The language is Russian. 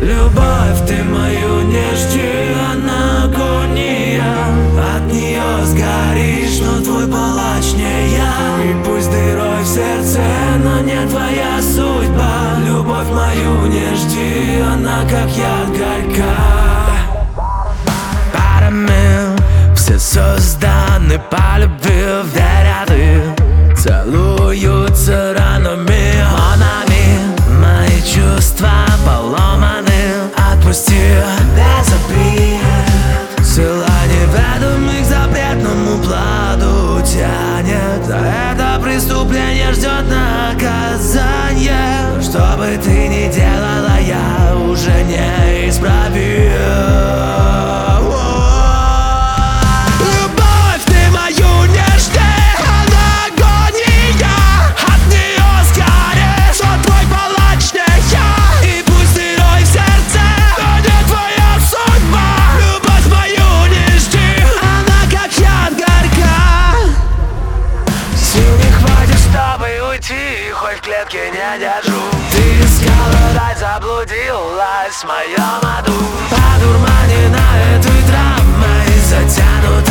Любовь, ты мою не жди, она агония. От нее сгоришь, но твой палач не я. И пусть дырой в сердце, но не твоя судьба. Любовь мою не жди, она как яд горька. Парами все созданы по любви, верят и целуются ранами. Мои чувства поломаны, отпусти без обид. Сила неведомых к запретному плоду тянет. За это преступление ждет наказание. Что бы ты ни делала, я уже не исправил. Хоть в клетке не держу. Ты искала рай, заблудилась в моем аду. Одурманена этой драмой, затянут